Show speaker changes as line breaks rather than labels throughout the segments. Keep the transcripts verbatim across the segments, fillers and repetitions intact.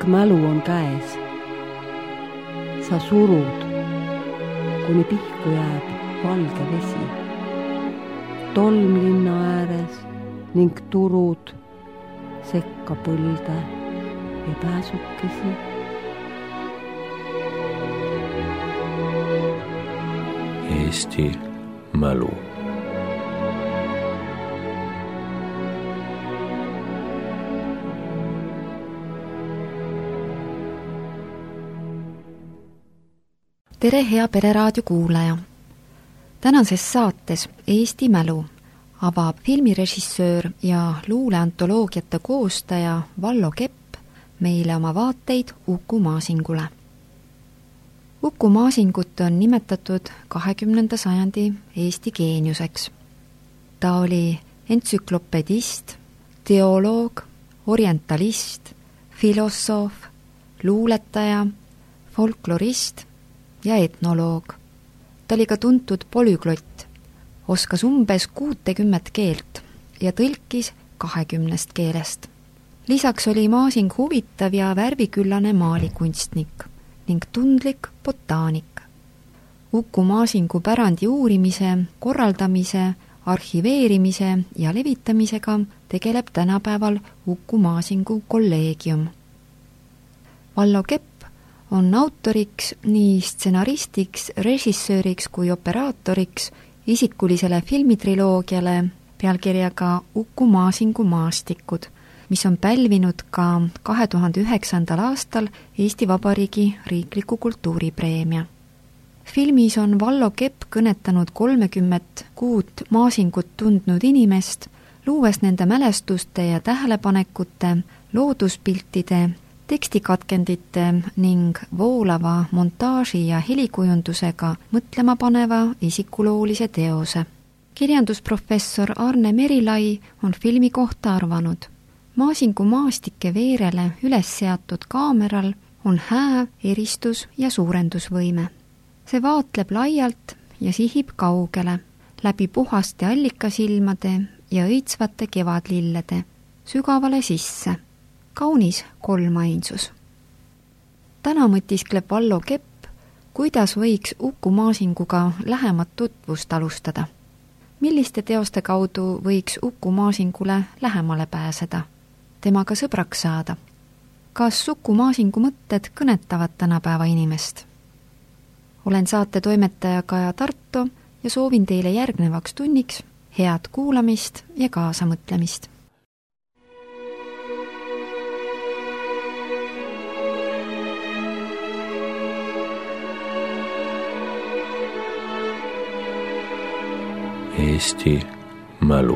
Pikk mälu on käes. Sa surud, kuni pihku jääb valge vesi. Tolm linna ääres ning turud sekka põlde ja pääsukesi.
Eesti mälu.
Tere, hea Pereraadio kuulaja! Tänases saates Eesti mälu avab filmirežissöör ja luuleantoloogiate koostaja Vallo Kepp meile oma vaateid Uku Masingule. Uku Masingut on nimetatud kahekümnenda sajandi Eesti geeniuseks. Ta oli entsüklopedist, teoloog, orientalist, filosoof, luuletaja, folklorist ja etnoloog. Ta oli ka tuntud polüglott, oskas umbes kuutekümmet keelt ja tõlkis kahekümnest keelest. Lisaks oli Masing huvitav ja värviküllane maalikunstnik ning tundlik botaanik. Uku Masingu pärandi uurimise, korraldamise, arhiveerimise ja levitamisega tegeleb tänapäeval Uku Masingu kolleegium. Vallo Kepp on autoriks nii stsenaristiks, režissööriks kui operaatoriks isikulisele filmitriloogiale pealkirjaga Uku Masingu maastikud, mis on pälvinud ka kahe tuhande üheksandal aastal Eesti Vabariigi riikliku kultuuripreemia. Filmis on Vallo Kepp kõnetanud kolmekümmet kuud Masingut tundnud inimest, luues nende mälestuste ja tähelepanekute, looduspiltide, tekstikatkendite ning voolava montaaži ja helikujundusega mõtlema paneva isikuloolise teose. Kirjandusprofessor Arne Merilai on filmi kohta arvanud: Masingu maastike veerele üles seatud kaameral on hää, eristus ja suurendusvõime. See vaatleb laialt ja sihib kaugele, läbi puhaste allikasilmade ja õitsvate kevadlillede, sügavale sisse. Kaunis kolmainsus. Täna mõtiskleb Vallo Kepp, kuidas võiks Uku Masinguga lähemat tutvust alustada. Milliste teoste kaudu võiks Uku Masingule lähemale pääseda, temaga sõbraks saada? Kas Uku Masingu mõtted kõnetavad tänapäeva inimest? Olen saate toimetaja Kaja Tarto ja soovin teile järgnevaks tunniks head kuulamist ja kaasamõtlemist.
Eesti mälu.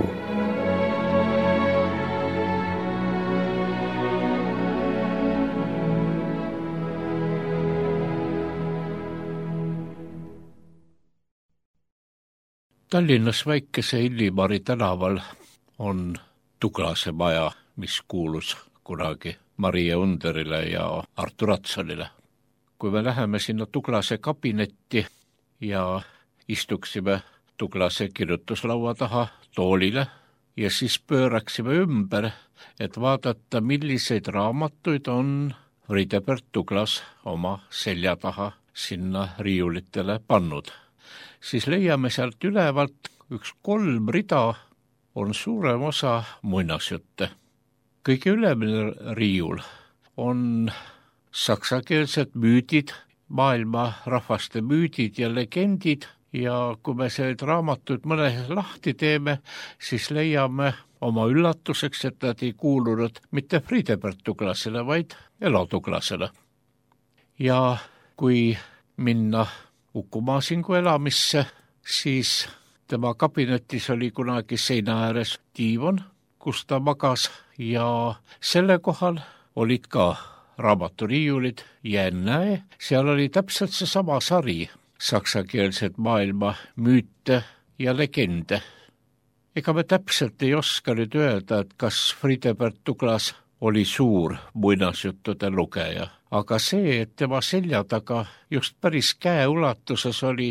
Tallinnas väikese Illimari tänaval on Tuglase maja, mis kuulus kunagi Maria Underile ja Artur Atsonile. Kui me läheme sinna Tuglase kabinetti ja istuksime Tuglase kirjutuslaua taha toolile ja siis pööraksime ümber, et vaadata, milliseid raamatuid on Fridebert Tuglas oma selja taha sinna riiulitele pannud. Siis leiame sealt ülevalt üks kolm rida on suurem osa muinasjutte. Kõige ülemine riiul on saksakeelsed müüdid, maailma rahvaste müüdid ja legendid, ja kui me sellised raamatud mõne lahti teeme, siis leiame oma üllatuseks, et nad ei kuulunud mitte Fridebert Tuglasele, vaid Elo Tuglasele. Ja kui minna Uku Masingu elamisse, siis tema kabinetis oli kunagi seina ääres diivon, kus ta magas, ja selle kohal olid ka raamaturiiulid ja ennäe, seal oli täpselt see sama sari, saksakeelsed maailma müüte ja legende. Ega me täpselt ei oska nüüd öelda, et kas Fridebert Tuglas oli suur muinasjuttude lugeja, aga see, et tema selja taga just päris käeulatuses olid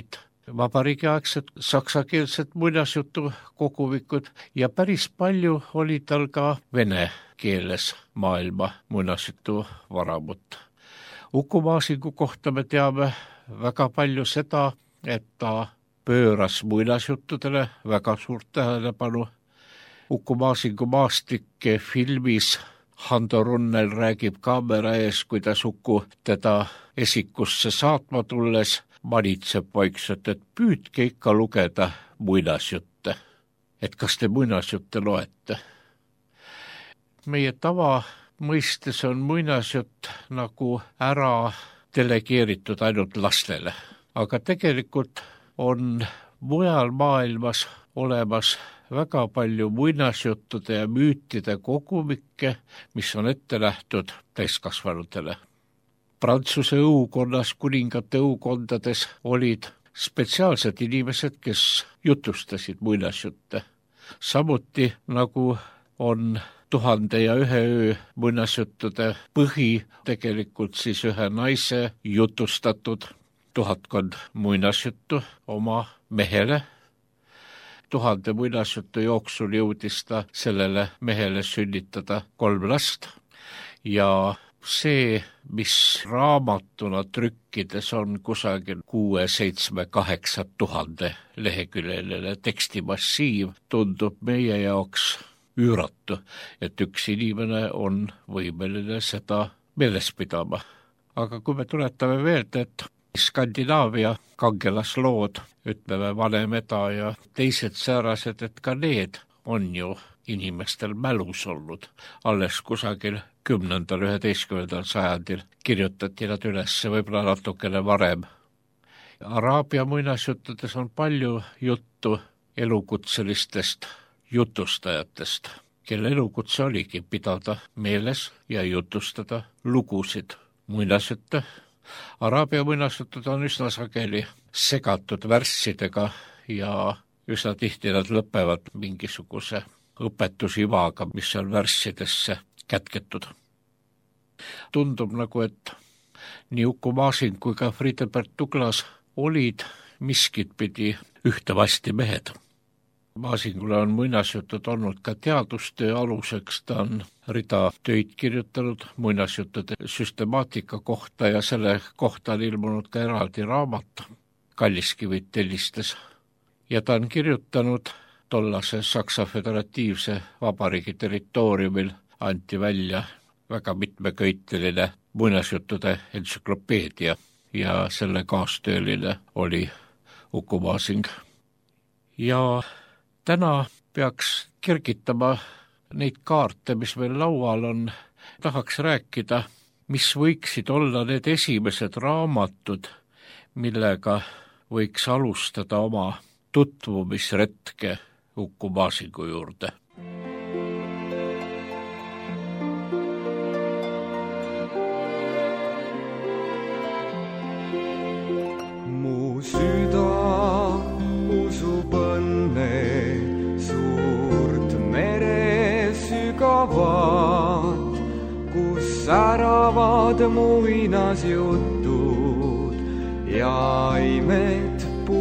vabariigiaegsed saksakeelsed muinasjutu kogumikud ja päris palju oli tal ka vene keeles maailma muinasjutu varamut. Uku Maasingu kohta me teame väga palju seda, et ta pööras muinasjuttudele väga suurt tähelepanu. Uku Maasingu maastike filmis Hando Runnel räägib kaamera ees, kuidas Uku teda esikusse saatma tulles manitseb vaikselt, et püüdke ikka lugeda muinasjutte. Et kas te muinasjutte loete? Meie tava mõistes on muinasjutt nagu ära delegeeritud ainult lastele, aga tegelikult on mujal maailmas olemas väga palju muinasjuttude ja müütide kogumikke, mis on ette nähtud täiskasvanutele. Prantsuse õukonnas, kuningate õukondades olid spetsiaalsed inimesed, kes jutustasid muinasjutte. Samuti nagu on Tuhande ja ühe öö muinasjuttude põhi tegelikult siis ühe naise jutustatud tuhatkond muinasjuttu oma mehele. Tuhande muinasjuttu jooksul jõudis ta sellele mehele sünnitada kolm last ja see, mis raamatuna trükkides on kusagil kuue, seitsme, kaheksa tuhande leheküljeline tekstimassiiv, tundub meie jaoks üüratu, et üks inimene on võimeline seda meeles pidama. Aga kui me tuletame meelde, et Skandinaavia kangelaslood, ütleme Vanemeda ja teised säärased, et ka need on ju inimestel mälus olnud. Alles kusagil kümnendal, üheteistkümnendal sajandil kirjutati nad üles, võib-olla natukene varem. Araabia muinasjuttudes on palju juttu elukutselistest jutustajatest, kelle elukutse oligi pidada meeles ja jutustada lugusid, muinasjutte. Araabia muinasjutud on üsna sageli segatud värssidega ja üsna tihti nad lõpevad mingisuguse õpetusivaga, mis on värssidesse kätketud. Tundub nagu, et nii Uku Masing kui ka Friedeberg Douglas olid miskit pidi ühtevasti mehed. Masingule on muinasjutud olnud ka teadustöö aluseks, ta on rida töid kirjutanud muinasjuttude süstemaatika kohta ja selle kohta on ilmunud ka eraldi raamat Kalliskivid tellistes. Ja ta on kirjutanud tollase Saksa Föderatiivse Vabariigi territooriumil anti välja väga mitmeköiteline muinasjuttude entsüklopeedia ja selle kaastööline oli Uku Masing. Ja täna peaks kergitama neid kaarte, mis meil laual on. Tahaks rääkida, mis võiksid olla need esimesed raamatud, millega võiks alustada oma tutvumisretke Uku Masingu juurde.
Mu süda usub õnne suurt mere sügavat, kus säravad muinasjutud ja imed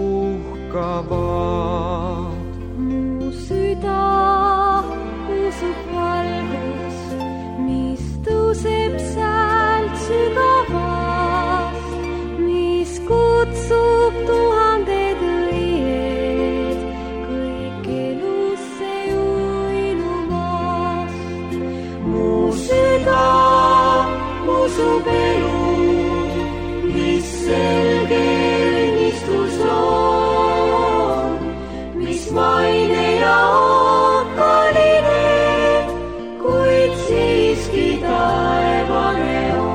puhkavad.
Mu süda usub valgust, mis tõuseb säält sügavast, mis kutsub tuhanded õied kõik elusse uinumast. Mu süda usub elu, mis selge õnnistus on, mis maine ja okkaline, kuid siiski taevane on.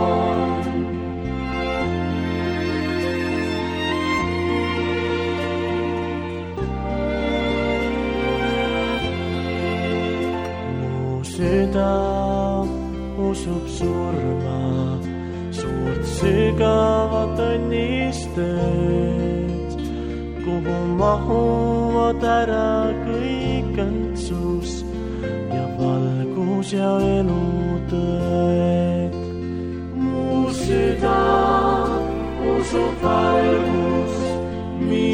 Süda usub surma, suurt sügavat õnnistööd, kuhu mahuvad ära kõik õndsus ja valgus ja elutõed. Mu süda usub valgus, mis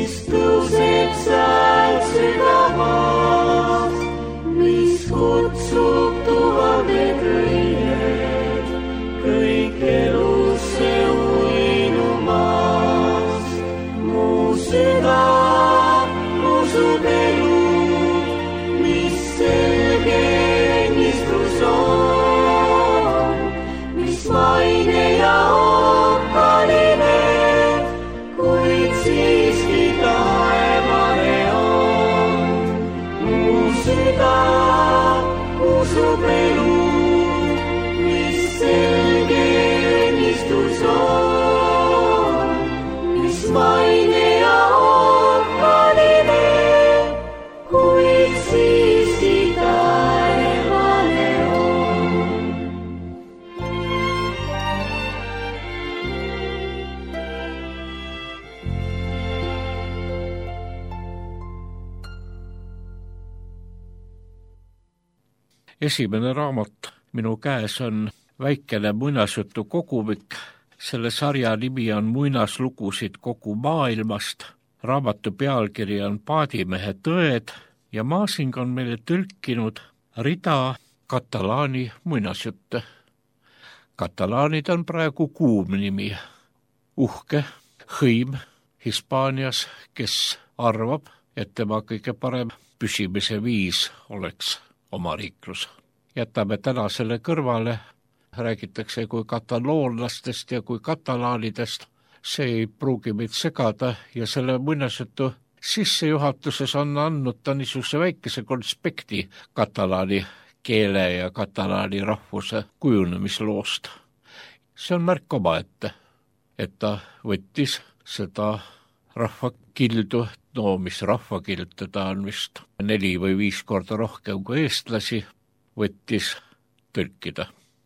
esimene raamat minu käes on väikene muinasjutu kogumik. Selle sarja nimi on Muinaslugusid kogu maailmast. Raamatu pealkiri on Paadimehe tõed ja Masing on meile tõlkinud rida katalaani muinasjutte. Katalaanid on praegu kuum nimi. Uhke hõim Hispaanias, kes arvab, et tema kõige parem püsimise viis oleks omariiklus. Jätame täna selle kõrvale, räägitakse kui kataloonlastest ja kui katalaanidest. See ei pruugi meid segada ja selle muinasjutu sissejuhatuses on andnud ta niisuguse väikese konspekti katalaani keele ja katalaani rahvuse kujunemisloost. See on märk omaette, et ta võttis seda rahvakildu, no mis rahvakild, teda on vist neli või viis korda rohkem kui eestlasi, võttis tõlkida.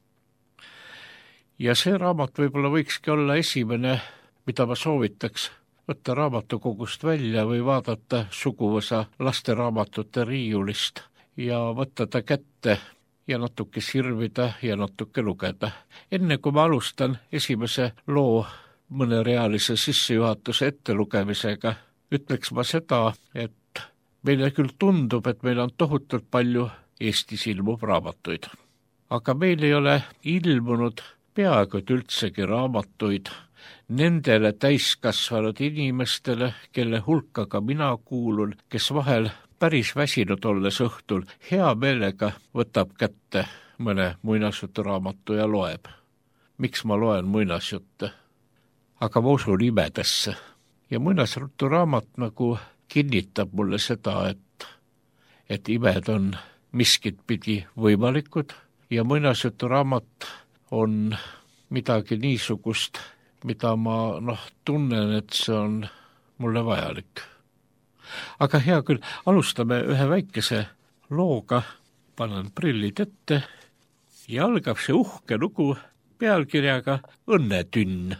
Ja see raamat võib-olla võikski olla esimene, mida ma soovitaks võtta raamatukogust välja või vaadata suguvõsa lasteraamatute riiulist ja võtta ta kätte ja natuke sirvida ja natuke lugeda. Enne kui ma alustan esimese loo mõnerealise sissejuhatuse ettelugemisega, ütleks ma seda, et meile küll tundub, et meil on tohutult palju Eestis ilmub raamatuid. Aga meil ei ole ilmunud peaaegu üldsegi raamatuid nendele täiskasvanud inimestele, kelle hulka ka mina kuulun, kes vahel päris väsinud olles õhtul hea meelega võtab kätte mõne muinasjuturaamatu ja loeb. Miks ma loen muinasjutte? Aga ma usun imedesse. Ja muinasjuturaamat nagu kinnitab mulle seda, et, et imed on miskit pidi võimalikud ja muinasjuturaamat on midagi niisugust, mida ma noh, tunnen, et see on mulle vajalik. Aga hea küll, alustame ühe väikese looga, panen prillid ette ja algab see uhke lugu pealkirjaga Õnnetünn.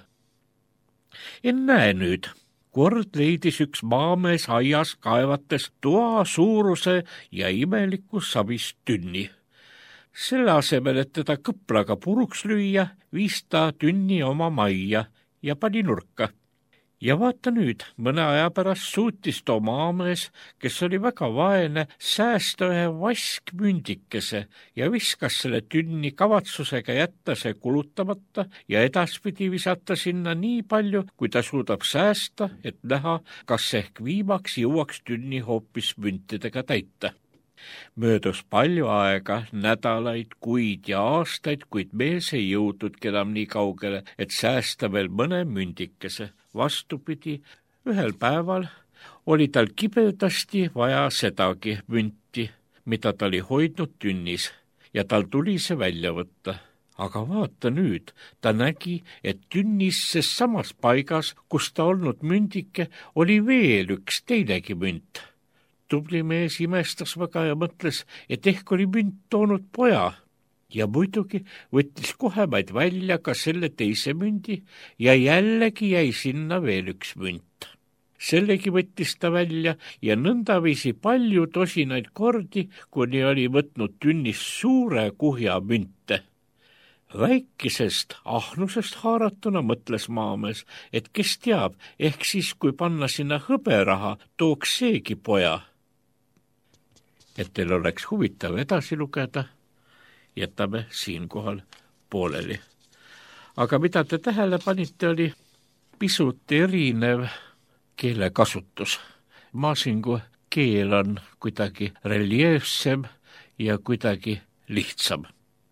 Ennäe nüüd, kord leidis üks maamees aias kaevates toa suuruse ja imeliku savist tünni. Selle asemel, et teda kõplaga puruks lüüa, viis ta tünni oma majja ja pani nurka. Ja vaata nüüd, mõne aja pärast suutis too maamees, kes oli väga vaene, säästa ühe vaskmündikese ja viskas selle tünni kavatsusega jätta see kulutamata ja edaspidi visata sinna nii palju, kui ta suudab säästa, et näha, kas ehk viimaks jõuaks tünni hoopis müntidega täita. Möödus palju aega, nädalaid, kuid ja aastaid, kuid mees ei jõudnudki enam nii kaugele, et säästa veel mõne mündikese. Vastupidi, ühel päeval oli tal kibedasti vaja sedagi münti, mida ta oli hoidnud tünnis ja tal tuli see välja võtta. Aga vaata nüüd, ta nägi, et tünnis ses samas paigas, kus ta olnud mündike, oli veel üks teinegi münt. Tubli mees imestas väga ja mõtles, et ehk oli münt toonud poja. Ja muidugi võttis kohemaid välja ka selle teise mündi ja jällegi jäi sinna veel üks münt. Sellegi võttis ta välja ja nõndaviisi palju tosinaid kordi, kuni oli võtnud tünnis suure kuhja münte. Väikesest ahnusest haaratuna mõtles maamees, et kes teab, ehk siis kui panna sinna hõberaha, tooks seegi poja. Et teil oleks huvitav edasi lugeda, jätame siinkohal pooleli. Aga mida te tähele panite, oli pisut erinev keelekasutus. Masingu keel on kuidagi reljeefsem ja kuidagi lihtsam.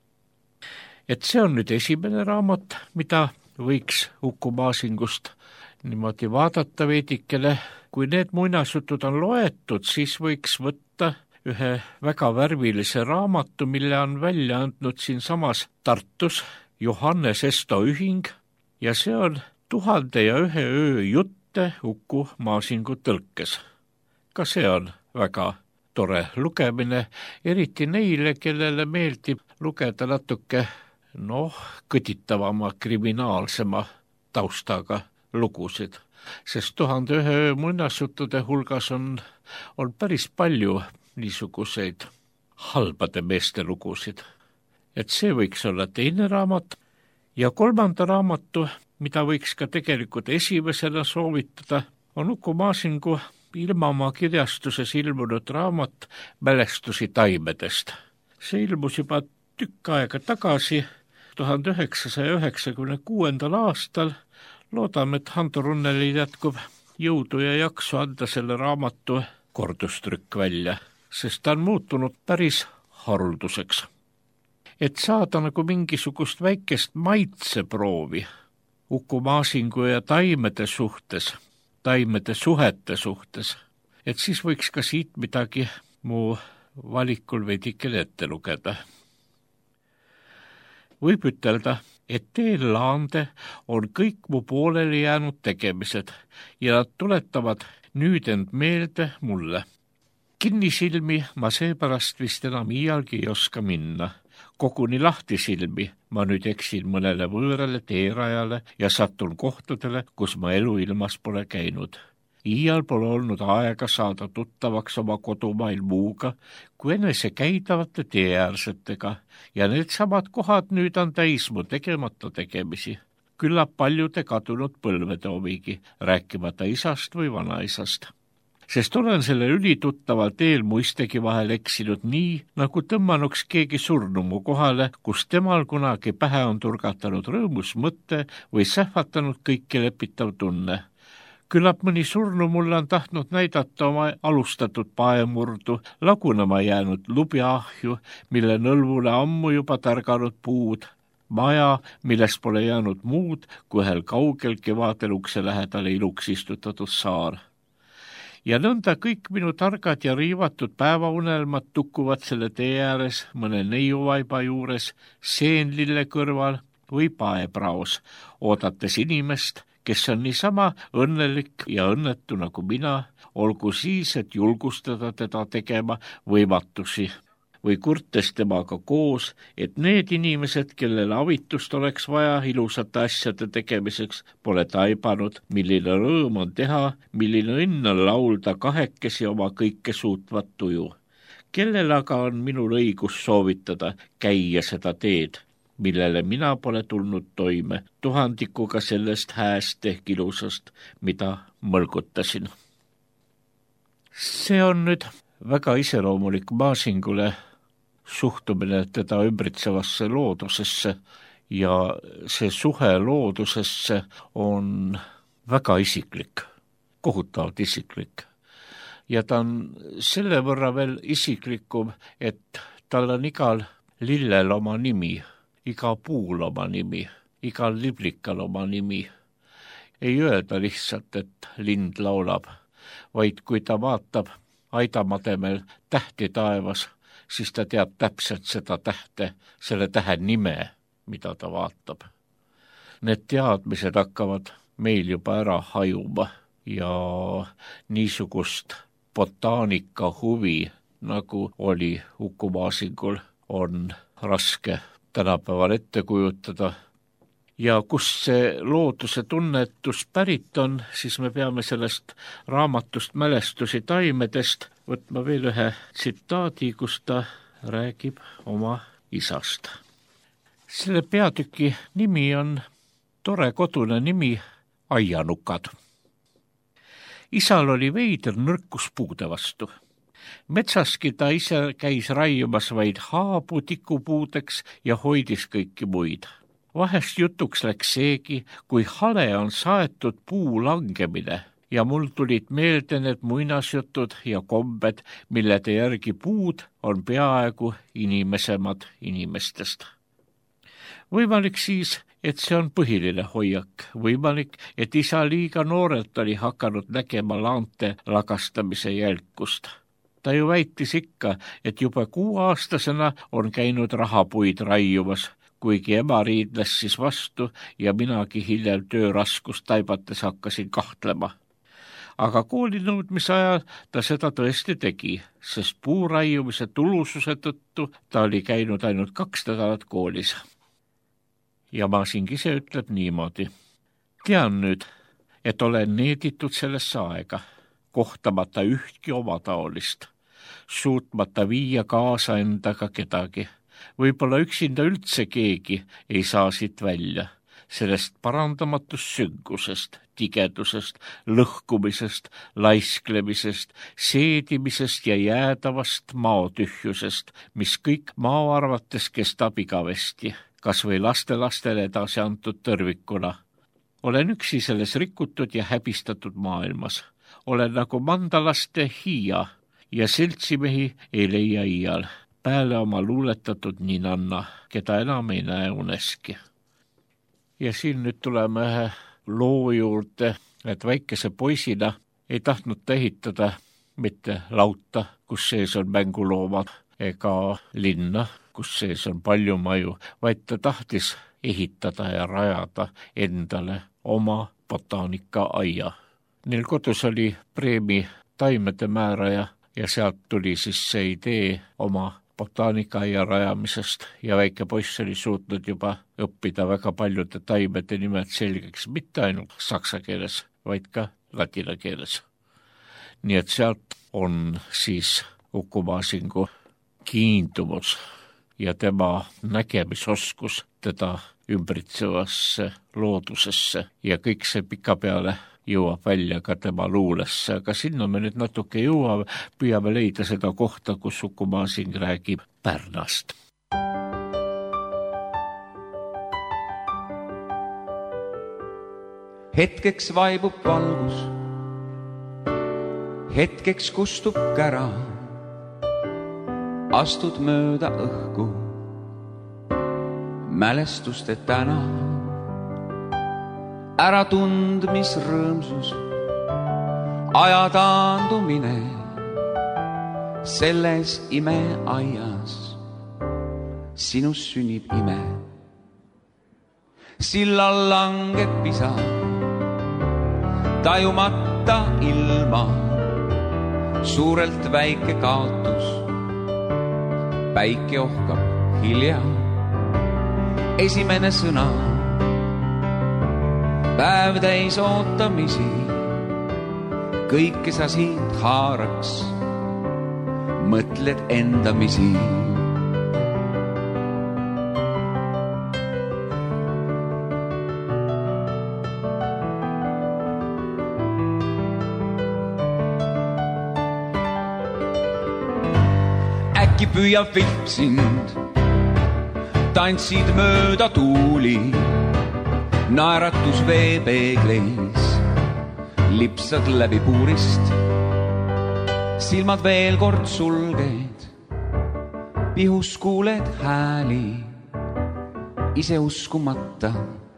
Et see on nüüd esimene raamat, mida võiks Uku Masingust niimoodi vaadata veidikele. Kui need muinasjutud on loetud, siis võiks võtta ühe väga värvilise raamatu, mille on välja andnud siin samas Tartus Johannes Esto ühing ja see on Tuhande ja ühe öö jutte Uku Masingu tõlkes. Ka see on väga tore lugemine, eriti neile, kellele meeldib lugeda natuke noh, kõditavama, kriminaalsema taustaga lugusid, sest Tuhande ühe öö muinasjuttude hulgas on, on päris palju niisuguseid halbade meeste lugusid. Et see võiks olla teine raamat ja kolmanda raamatu, mida võiks ka tegelikult esimesena soovitada, on Uku Masingu Ilmamaa kirjastuses ilmunud raamat Mälestusi taimedest. See ilmus juba tükk aega tagasi, tuhande üheksasaja üheksakümne kuuendal aastal. Loodame, et Hando Runnelil jätkub jõudu ja jaksu anda selle raamatu kordustrükk välja, sest ta on muutunud päris harulduseks. Et saada nagu mingisugust väikest maitseproovi Uku Masingu ja taimede suhtes, taimede suhete suhtes, et siis võiks ka siit midagi mu valikul veidikene ette lugeda. Võib ütelda, et teel laande on kõik mu pooleli jäänud tegemised ja nad tuletavad nüüd end meelde mulle. Kinnisilmi ma seepärast vist enam iialgi ei oska minna. Koguni lahtisilmi ma nüüd eksin mõnele võõrale teerajale ja satun kohtadele, kus ma eluilmas pole käinud. Iial pole olnud aega saada tuttavaks oma kodumail muuga kui enese käidavate teeäärsetega ja need samad kohad nüüd on täis mu tegemata tegemisi. Küllap paljude kadunud põlvede omigi, rääkimata isast või vanaisast. Sest olen selle ülituttaval teel muistegi vahel eksinud nii, nagu tõmmanuks keegi surnu mu kohale, kus temal kunagi pähe on turgatanud rõõmus mõte või sähvatanud kõiki lepitav tunne. Küllap mõni surnu mulle on tahtnud näidata oma alustatud paemurdu, lagunema jäänud lubjaahju, mille nõlvule ammu juba tärganud puud, maja, millest pole jäänud muud kui ühel kaugel kevadel ukse lähedale iluks istutatud saar. Ja nõnda kõik minu targad ja riivatud päevaunelmad tukkuvad selle tee ääres mõne neiuvaiba juures, seenlille kõrval või paepraos, oodates inimest, kes on niisama õnnelik ja õnnetu nagu mina, olgu siis, et julgustada teda tegema võimatusi või kurtes temaga koos, et need inimesed, kellele avitust oleks vaja ilusate asjade tegemiseks, pole taibanud, milline rõõm on teha, milline õnn on laulda kahekesi oma kõike suutvat tuju. Kellel aga on minul õigus soovitada käia seda teed, millele mina pole tulnud toime, tuhandikuga sellest hääst ehk ilusast, mida mõlgutasin. See on nüüd väga iseloomulik Masingule suhtumine teda ümbritsevasse loodusesse ja see suhe loodusesse on väga isiklik, kohutavalt isiklik. Ja ta on selle võrra veel isiklikum, et tal on igal lillel oma nimi, iga puul oma nimi, igal liblikal oma nimi. Ei öelda lihtsalt, et lind laulab, vaid kui ta vaatab aidamademel tähti taevas, siis ta teab täpselt seda tähte, selle tähe nime, mida ta vaatab. Need teadmised hakkavad meil juba ära hajuma ja niisugust botaanika huvi, nagu oli Uku Masingul, on raske tänapäeval ette kujutada. Ja kus see looduse tunnetus pärit on, siis me peame sellest raamatust Mälestusi taimedest võtma veel ühe tsitaadi, kus ta räägib oma isast. Selle peatüki nimi on tore kodune nimi Aianukad. Isal oli veider nõrkus puude vastu. Metsaski ta ise käis raiumas vaid haabu tikupuudeks ja hoidis kõiki muid. Vahest jutuks läks seegi, kui hale on saetud puu langemine ja mul tulid meelde need muinasjutud ja kombed, millede järgi puud on peaaegu inimesemad inimestest. Võimalik siis, et see on põhiline hoiak. Võimalik, et isa liiga noorelt oli hakanud nägema laante lagastamise jälkust. Ta ju väitis ikka, et juba kuuaastasena on käinud rahapuid raiumas, kuigi ema riidles siis vastu ja minagi hiljem tööraskust taibates hakkasin kahtlema. Aga koolinõudmise ajal ta seda tõesti tegi, sest puuraiumise tulususe tõttu ta oli käinud ainult kaks nädalat koolis. Ja Masing ise ütleb niimoodi. Tean nüüd, et olen needitud sellesse aega, kohtamata ühtki omataolist. suutmata viia kaasa endaga kedagi. Võib-olla üksinda üldse keegi ei saa siit välja. Sellest parandamatust süngusest, tigedusest, lõhkumisest, laisklemisest, seedimisest ja jäädavast maotühjusest, mis kõik mao arvates kestab igavesti, kas või lastelastele edasi antud tõrvikuna. Olen üksi selles rikutud ja häbistatud maailmas. Olen nagu mandalaste hiia ja seltsimehi ei leia iial. Pääle oma luuletatud ninanna, keda enam ei näe uneski. Ja siin nüüd tuleme ühe loo juurde, et väikese poisina ei tahtnud ta ehitada mitte lauta, kus sees on mänguloomad, ega linna, kus sees on palju maju, vaid ta tahtis ehitada ja rajada endale oma botaanikaaia. Neil kodus oli preemi taimede määraja ja sealt tuli siis see idee oma botaanikaaia rajamisest ja väike poiss oli suutnud juba õppida väga paljude taimede nimed selgeks, mitte ainult saksa keeles, vaid ka ladina keeles. Nii et sealt on siis Uku Masingu kiindumus ja tema nägemisoskus teda ümbritsevasse loodusesse ja kõik see pikapeale jõuab välja ka tema luulesse, aga sinna me nüüd natuke jõuame, püüame leida seda kohta, kus Uku Masing räägib Pärnast.
Hetkeks vaibub valgus, hetkeks kustub kära, astud mööda õhku, mälestuste täna. Ära tundmisrõõmsus, aja taandumine selles imeaias, sinus sünnib ime. Sillal langeb pisa, tajumata ilma, suurelt väike kaotus, päike ohkab hilja, esimene sõna. Päev täis ootamisi, kõike sa siit haaraks, mõtled endamisi. Äkki püüab vilp sind, tantsid mööda tuuli, naeratus veepeegleis, lipsad läbi puurist, silmad veel kord sulged, pihus kuuled hääli, ise uskumata,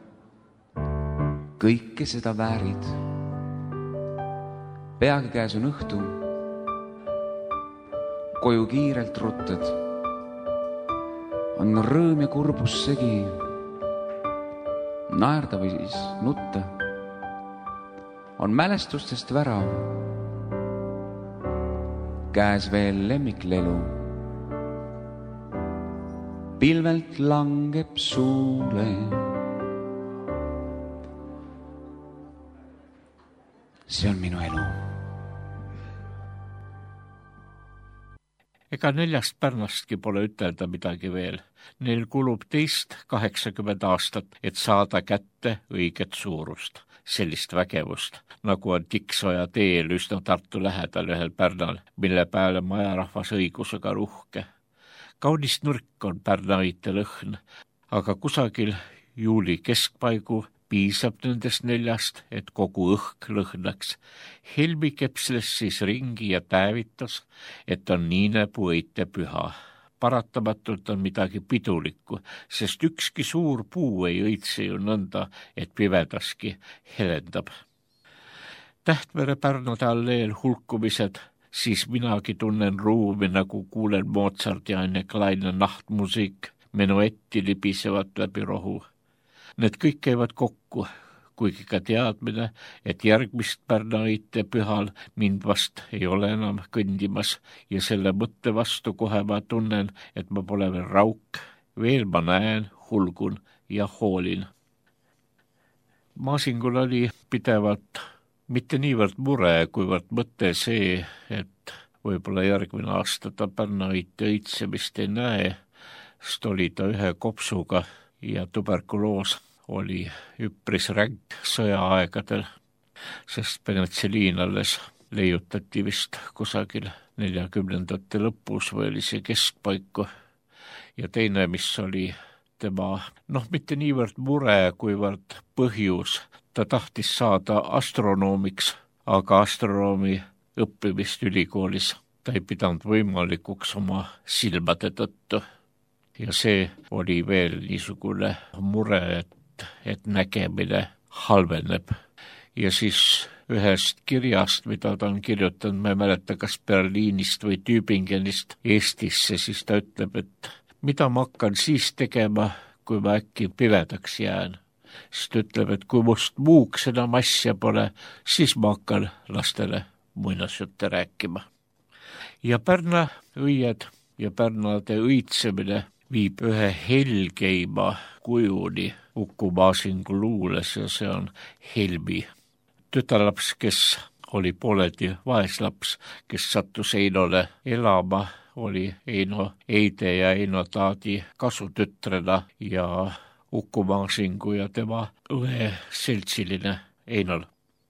kõike seda väärid. Peagi käes on õhtu, koju kiirelt ruttad, on rõõm ja kurbus segi, naerda või siis nutta, on mälestustest värav, käes veel lemmiklelu, pilvelt langeb suule. See on minu elu.
Ega neljast Pärnastki pole ütelda midagi veel. Neil kulub teist kaheksakümmend aastat, et saada kätte õiget suurust, sellist vägevust, nagu on Tiksoja teel üsna Tartu lähedal ühel Pärnal, mille pääle majarahvas õigusega ruhke. Kaunist nurk on Pärnaite lõhn, aga kusagil juuli keskpaigu piisab nendest neljast, et kogu õhk lõhnaks. Helmi kepsles siis ringi ja täevitas, et on niinepuu õite püha. Paratamatult on midagi pidulikku, sest ükski suur puu ei õitse ju nõnda, et pimedaski helendab. Tähtmere Pärnade alleel hulkumised, siis minagi tunnen ruumi, nagu kuulen Mozarti ja Anne Kleine nahtmusiik, menuetti libisevad läbi rohu. Need kõik käivad kokku, kuigi ka teadmine, et järgmist Pärnaite pühal mind vast ei ole enam kõndimas ja selle mõtte vastu kohe ma tunnen, et ma pole veel rauk, veel ma näen, hulgun ja hoolin. Masingul oli pidevalt mitte niivõrd mure, kuivõrd mõte see, et võib-olla järgmine aasta ta Pärna-õite õitsemist ei näe, sest oli ta ühe kopsuga ja tuberkuloos oli üpris ränk sõjaaegadel, sest penetsiliin alles leiutati vist kusagil neljakümnendate lõpus või oli see keskpaiku. Ja teine, mis oli tema, noh, mitte niivõrd mure, kuivõrd põhjus, ta tahtis saada astronoomiks, aga astronoomi õppimist ülikoolis ta ei pidanud võimalikuks oma silmade tõttu. Ja see oli veel niisugune mure, et, et nägemine halveneb. Ja siis ühest kirjast, mida ta on kirjutanud, ma ei mäleta, kas Berliinist või Tübingenist Eestisse, siis ta ütleb, et mida ma hakkan siis tegema, kui ma äkki pivedaks jään. Siis ta ütleb, et kui must muuks enam asja pole, siis ma hakkan lastele muinasjutte rääkima. Ja Pärna õied ja Pärnade õitsemine viib ühe helgeima kujuni Uku Maasingu luules ja see on Helmi. Tütarlaps, kes oli pooledi vaeslaps, kes sattus Einole elama, oli Eino Eide ja Eino Taadi kasutütrena ja Uku Maasingu ja tema õe seltsiline Einol.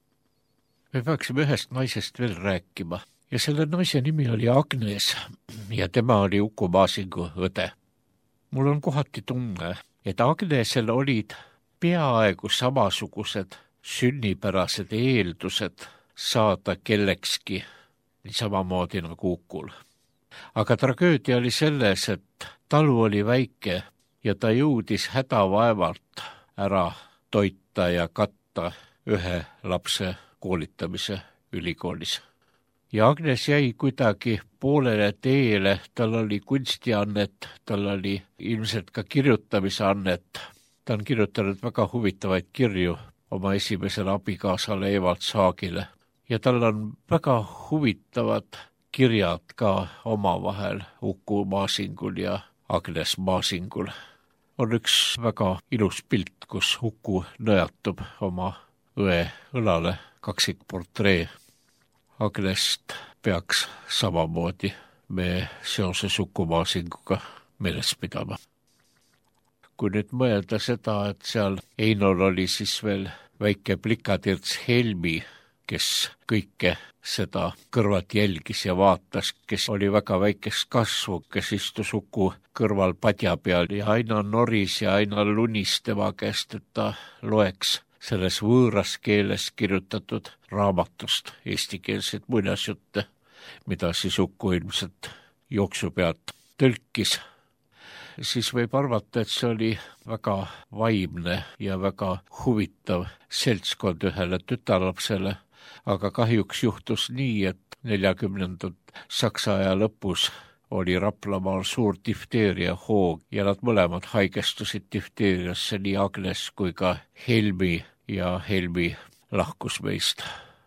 Me peaksime ühest naisest veel rääkima ja selle naise nimi oli Agnes ja tema oli Uku Maasingu õde. Mul on kohati tunne, et Agnesel olid peaaegu samasugused sünnipärased eeldused saada kellekski nii samamoodi nagu Ukul. Aga tragöödia oli selles, et talu oli väike ja ta jõudis hädavaevalt ära toita ja katta ühe lapse koolitamise ülikoolis. Ja Agnes jäi kuidagi poolele teele, tal oli kunstiannet, tal oli ilmselt ka kirjutamise annet. Ta on kirjutanud väga huvitavaid kirju oma esimesele abikaasale Evald Saagile. Ja tal on väga huvitavad kirjad ka omavahel Uku Maasingul ja Agnes Maasingul. On üks väga ilus pilt, kus Uku nõjatub oma õe õlale, kaksikportree. Agnest peaks samamoodi me seoses Uku Maasinguga meeles pidama. Kui nüüd mõelda seda, et seal Einol oli siis veel väike plikatirts Helmi, kes kõike seda kõrvalt jälgis ja vaatas, kes oli väga väikest kasvu, kes istus Uku kõrval padja peal ja aina noris ja aina lunis tema käest, et ta loeks selles võõras keeles kirjutatud raamatust eestikeelset muinasjutte, mida siis Uku ilmselt jooksu pealt tõlkis. Siis võib arvata, et see oli väga vaimne ja väga huvitav seltskond ühele tütarlapsele, aga kahjuks juhtus nii, et neljakümnendad Saksa aja lõpus oli Raplamaal suur difteeria hoog ja nad mõlemad haigestusid difteeriasse, nii Agnes kui ka Helmi ja Helmi lahkus meist.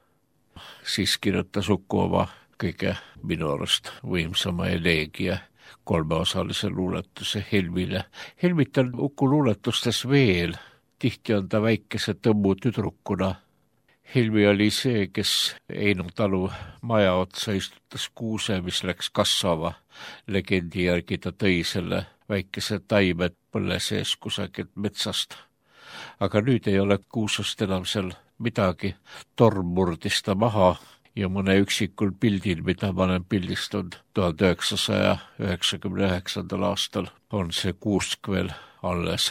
Siis kirjutas Uku oma kõige minu arust võimsama eleegia kolmeosalise luuletuse Helmile. Helmit on Uku luuletustes veel, tihti on ta väikese tõmmu tüdrukuna. Helmi oli see, kes Eino talu maja otsa istutas kuuse, mis läks kasvava. Legendi järgi ta tõi selle väikese taimed põlle sees kusagilt metsast. Aga nüüd ei ole kuusust enam seal midagi. Torm murdis ta maha ja mõne üksikul pildil, mida ma olen pildistanud tuhande üheksasaja üheksakümne üheksandal aastal, on see kuusk veel alles.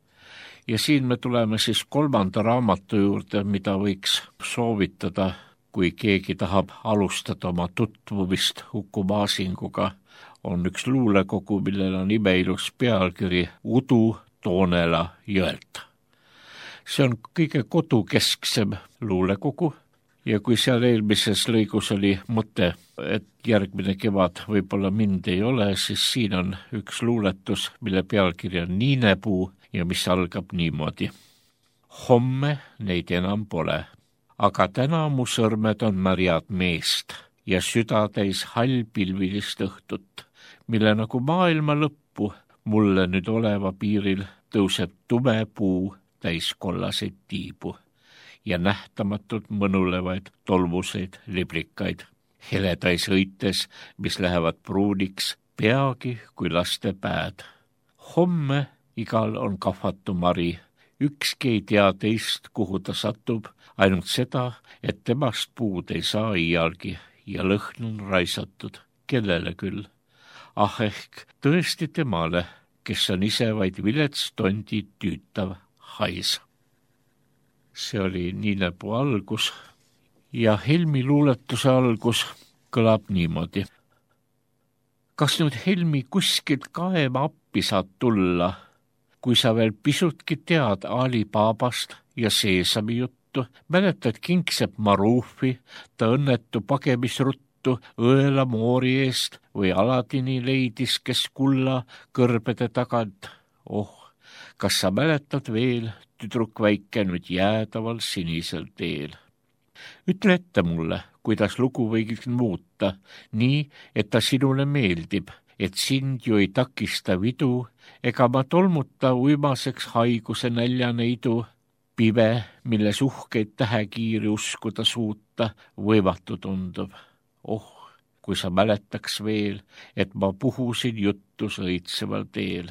Ja siin me tuleme siis kolmanda raamatu juurde, mida võiks soovitada, kui keegi tahab alustada oma tutvumist Uku Maasinguga. On üks luulekogu, millel on imeilus pealkiri Udu Toonela jõelt. See on kõige kodukesksem luulekogu ja kui seal eelmises lõigus oli mõte, et järgmine kevad võib-olla mind ei ole, siis siin on üks luuletus, mille pealkiri on Niinepuu ja mis algab niimoodi. Homme neid enam pole, aga täna mu sõrmed on märjad meest ja süda täis hallpilvilist õhtut, mille nagu maailma lõppu mulle nüüd oleva piiril tõuseb tume puu täis kollaseid tiibu ja nähtamatult mõnulevaid tolmuseid liblikaid. heletais õites, mis lähevad pruuniks peagi kui laste pääd. Homme igal on kahvatu mari, ükski ei tea teist, kuhu ta satub, ainult seda, et temast puud ei saa iialgi ja lõhn on raisatud. Kellele küll? Ah ehk tõesti temale, kes on ise vaid vilets tondi tüütav hais. See oli Niinepuu algus ja Helmi luuletuse algus kõlab niimoodi. Kas nüüd Helmi kuskilt kaema appi saad tulla, kui sa veel pisutki tead Alibaabast ja seesami juttu, mäletad Kingsepp Marufi, ta õnnetu pagemisruttu õela moori eest või Aladini leidis, kes kulla kõrbede tagant. Oh, kas sa mäletad veel, tüdruk väike nüüd jäädaval sinisel teel? Ütle ette mulle, kuidas lugu võiks muuta, nii, et ta sinule meeldib, et sind ju ei takista vidu, ega ma tolmuta uimaseks haiguse näljaneidu, pive, milles uhkeid tähekiiri uskuda suuta, võimatu tundub. Oh, kui sa mäletaks veel, et ma puhusin juttu sõitseval teel.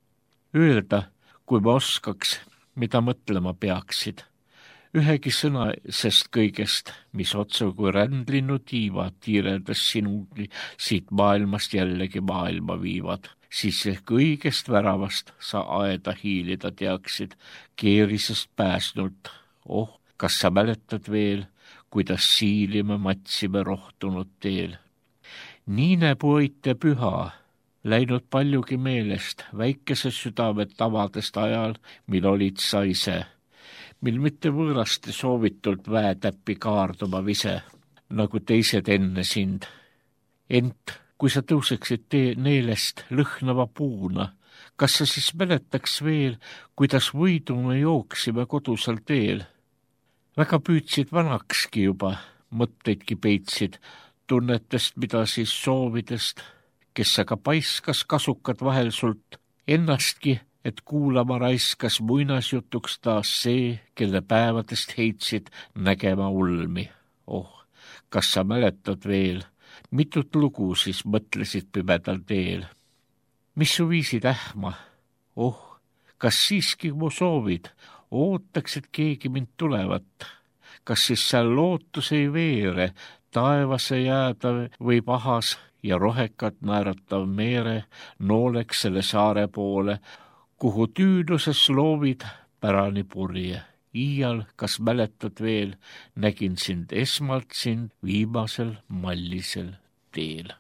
Öelda, kui ma oskaks, mida mõtlema peaksid. Ühegi sõna sest kõigest, mis otsa kui rändlinnu tiivad tiireldes sinugli siit maailmast jällegi maailma viivad, siis ehk õigest väravast sa aeda hiilida teaksid, keerisest pääsnult. Oh, kas sa mäletad veel, kuidas siilime matsime rohtunud teel? Niinepuu õite püha, läinud paljugi meelest, väikese südamed tavadest ajal, mil olid sa ise, mil mitte võõraste soovitult väetäppi kaarduma vise, nagu teised enne sind. Ent kui sa tõuseksid tee neelest lõhnava puuna, kas sa siis mäletaks veel, kuidas võidu me jooksime kodusel teel? Väga püüdsid vanakski juba, mõtteidki peitsid, tunnetest, mida siis soovidest, kes aga paiskas kasukad vahel sult ennastki, et kuulama raiskas muinasjutuks taas see, kelle päevadest heitsid nägema ulmi. Oh, kas sa mäletad veel, mitut lugu siis mõtlesid pimedal teel? Mis su viisid ähma? Oh, kas siiski mu soovid, ootaks, et keegi mind tulevat? Kas siis seal lootus ei veere, taevase jääda või pahas ja rohekat naeratav meere nooleks selle saare poole, kuhu tüünuses loovid pärani purje. Iial, kas mäletad veel, nägin sind esmalt sind viimasel mallisel teel.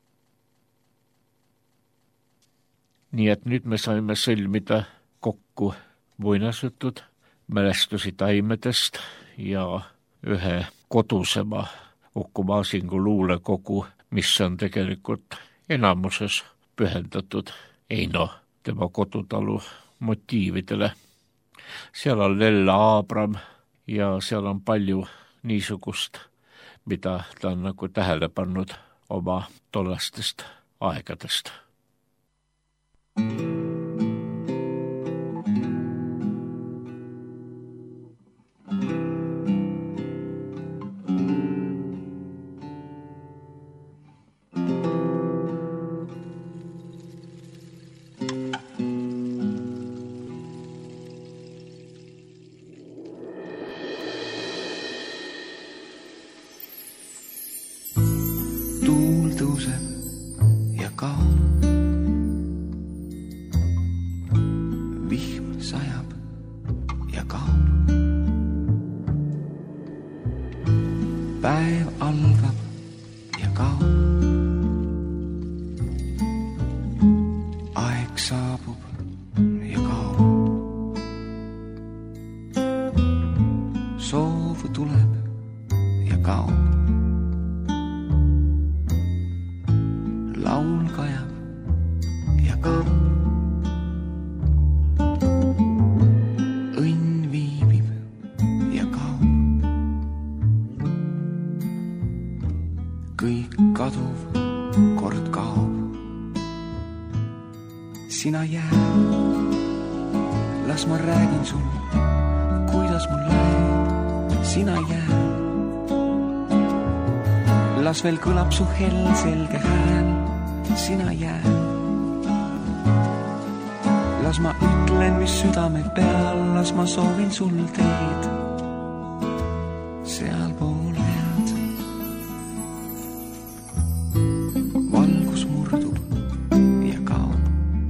Nii et nüüd me saime sõlmida kokku muinasjutud, mälestusi taimedest ja ühe kodusema Uku Maasingu luulekogu, mis on tegelikult enamuses pühendatud Eino tema kodutalu motiividele. Seal on Lella Aabram ja seal on palju niisugust, mida ta on nagu tähele pannud oma tollastest aegadest.
Päev algab ja kaob. Aeg saabub ja kaob. Soov tuleb ja kaob. Laul kajab ja kaob. Õnn viibib ja kaob. Kõik kaduv kord kaob. Sina jääb, las ma räägin sul, kuidas mul läheb. Sina jääb, las veel kõlab su hell selge hääl, sina jää. Las ma ütlen, mis südame peal, las ma soovin sul teid sealpool head. Valgus murdub ja kaob,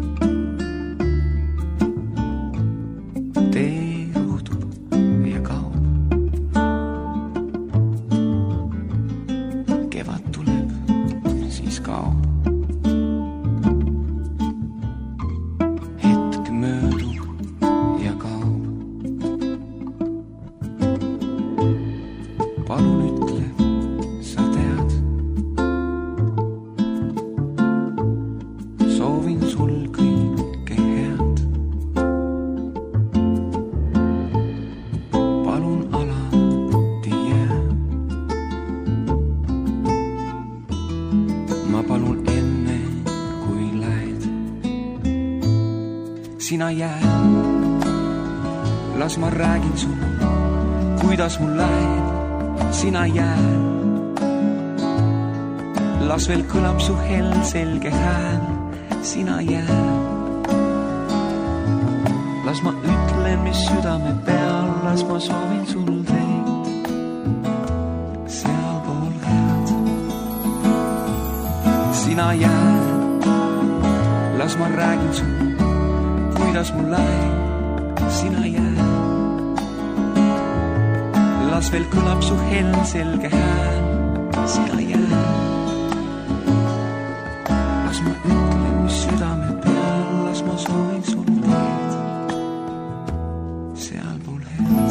tee ruhtub ja kaob. Kevad tuleb, siis kaob. Sina jää, las ma räägin sulle, kuidas mul läheb, sina jää. Las veel kõlab su hell selge hääl, sina jää. Las ma ütlen, mis südame peal, las ma soovin sul teid sealpool head. Sina jää, las ma räägin sulle, kuidas mul läheb, sina jää. Las veel kõlab su hell selge hääl, sina jää. Las ma ütlen, mis südame peal, las ma soovin sul teid sealpool head.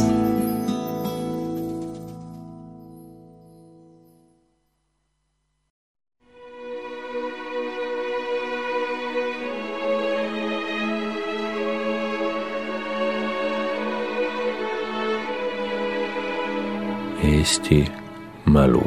Eesti mälu.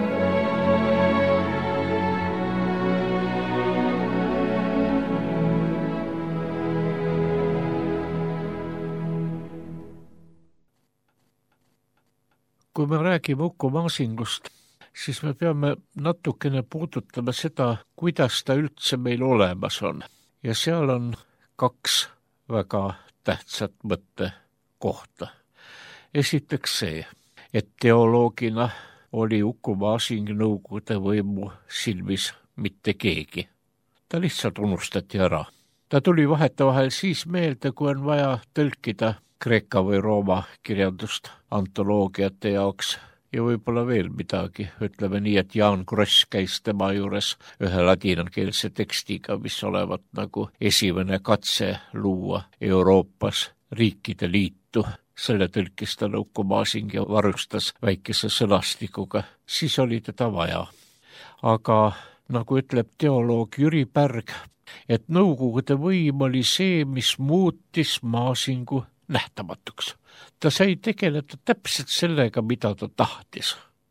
Kui me räägime Uku Masingust, siis me peame natukene puudutama seda, kuidas ta üldse meil olemas on. Ja seal on kaks väga tähtsat mõttekohta. Esiteks see, et teoloogina oli Uku Masing nõukogude võimu silmis mitte keegi. Ta lihtsalt unustati ära. Ta tuli vahetevahel siis meelde, kui on vaja tõlkida Kreeka või Rooma kirjandust antoloogiate jaoks ja võib-olla veel midagi. Ütleme nii, et Jaan Kross käis tema juures ühe ladinakeelse tekstiga, mis olevat nagu esimene katse luua Euroopas riikide liitu. Selle tõlkis ta Uku Masing ja varustas väikese sõnastikuga. Siis oli teda vaja. Aga nagu ütleb teoloog Jüri Pärg, et nõukogude võim oli see, mis muutis Masingu nähtamatuks. Ta sai tegeleda täpselt sellega, mida ta tahtis.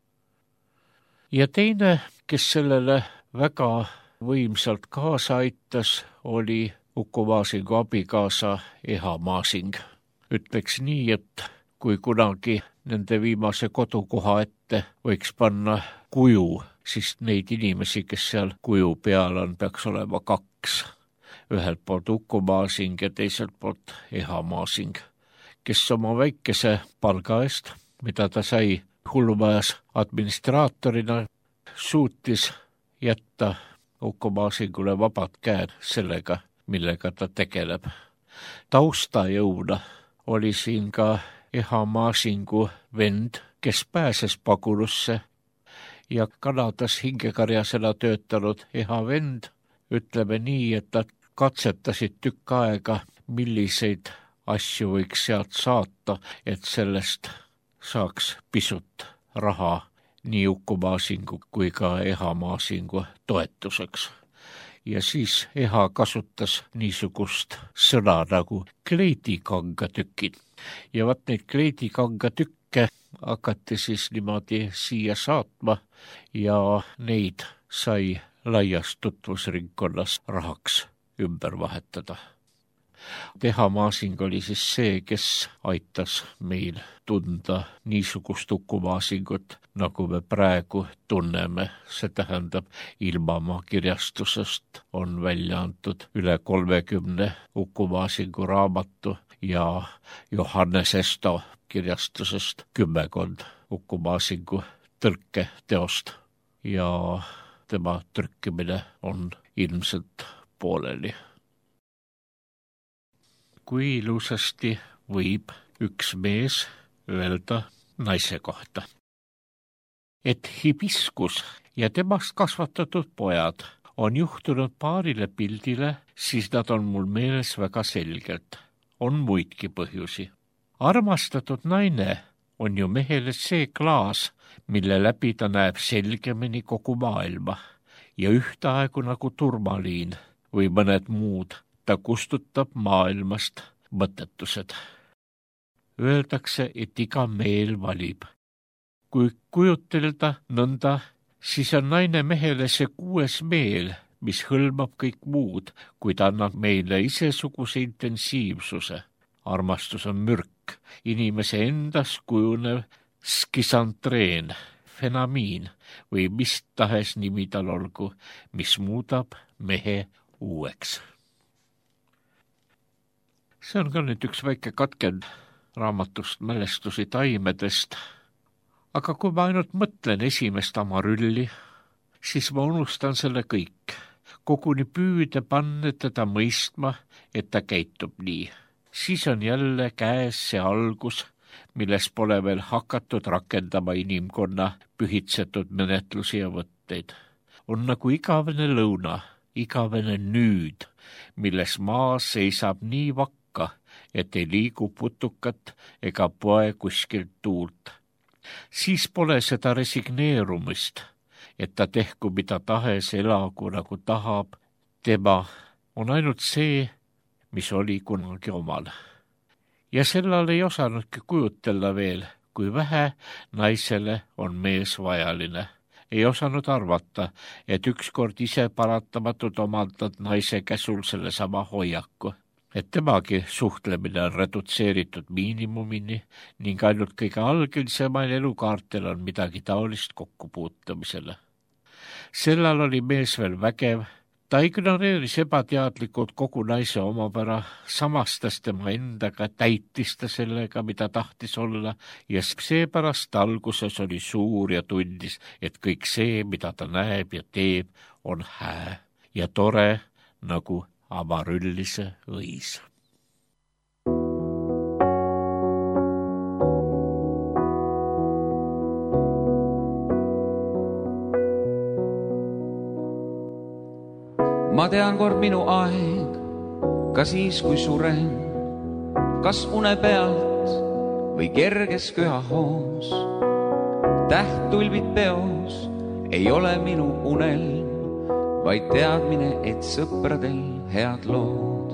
Ja teine, kes sellele väga võimsalt kaasa aitas, oli Uku Masingu abikaasa Eha Masing. Ütleks nii, et kui kunagi nende viimase kodukoha ette võiks panna kuju, siis neid inimesi, kes seal kuju peal on, peaks olema kaks. Ühelt poolt Uku Masing ja teiselt poolt Eha Masing, kes oma väikese palga eest, mida ta sai hullumajas administraatorina, suutis jätta Uku Masingule vabad käed sellega, millega ta tegeleb. Taustajõuna oli siin ka Eha Masingu vend, kes pääses pagulusse ja Kanadas hingekarjasena töötanud Eha vend, ütleme nii, et nad katsetasid tükk aega, milliseid asju võiks sealt saata, et sellest saaks pisut raha nii Uku Masingu kui ka Eha Masingu toetuseks. Ja siis Eha kasutas niisugust sõna nagu kleidikangatükid. Ja vaat neid kleidikangatükke hakati siis niimoodi siia saatma ja neid sai laias tutvusringkonnas rahaks ümber vahetada. Teha Maasing oli siis see, kes aitas meil tunda niisugust Uku Maasingut, nagu me praegu tunneme. See tähendab, Ilmamaa kirjastusest on välja antud üle kolmekümne Uku Maasingu raamatu ja Johannes Esto kirjastusest kümmekond Uku Maasingu tõlketeost ja tema trükkimine on ilmselt pooleli. Kui ilusasti võib üks mees öelda naise kohta, et hibiskus ja temast kasvatatud pojad on juhtunud paarile pildile, siis nad on mul meeles väga selgelt. On muidki põhjusi. Armastatud naine on ju mehele see klaas, mille läbi ta näeb selgemini kogu maailma ja ühtaegu nagu turmaliin või mõned muud, ta kustutab maailmast mõttetused. Öeldakse, et iga meel valib. Kui kujutelda nõnda, siis on naine mehele see kuues meel, mis hõlmab kõik muud, kuid annab meile isesuguse intensiivsuse. Armastus on mürk, inimese endas kujunev skisantreen, fenamiin või mis tahes nimi tal olgu, mis muudab mehe uueks. See on ka nüüd üks väike katkend raamatust Mälestusi taimedest. Aga kui ma ainult mõtlen esimest Amarülli, siis ma unustan selle kõik. Koguni püüde panne teda mõistma, et ta käitub nii. Siis on jälle käes see algus, milles pole veel hakatud rakendama inimkonna pühitsetud menetlusi ja võtteid. On nagu igavene lõuna, igavene nüüd, milles maa seisab nii vakka, et ei liigu putukat ega poe kuskilt tuult. Siis pole seda resigneerumist, et ta tehku mida tahes elagu nagu tahab. Tema on ainult see, mis oli kunagi omal. Ja sellal ei osanudki kujutella veel, kui vähe naisele on mees vajaline. Ei osanud arvata, et ükskord ise paratamatult omandad naise käsul selle sama hoiaku. Et temagi suhtlemine on redutseeritud miinimumini ning ainult kõige algilisemal elukaartel on midagi taolist kokkupuutumisele. Sellal oli mees veel vägev, ta ignoreeris ebateadlikult kogu naise omapära, samastas tema endaga, täitis ta sellega, mida tahtis olla ja seepärast alguses oli suur ja tundis, et kõik see, mida ta näeb ja teeb, on hää ja tore nagu Amarüllise õis.
Ma tean kord minu aeg, ka siis kui suren, kas une pealt või kerges köhahoos. Tähtulbid peos ei ole minu unelm, vaid teadmine, et sõpradel head lood.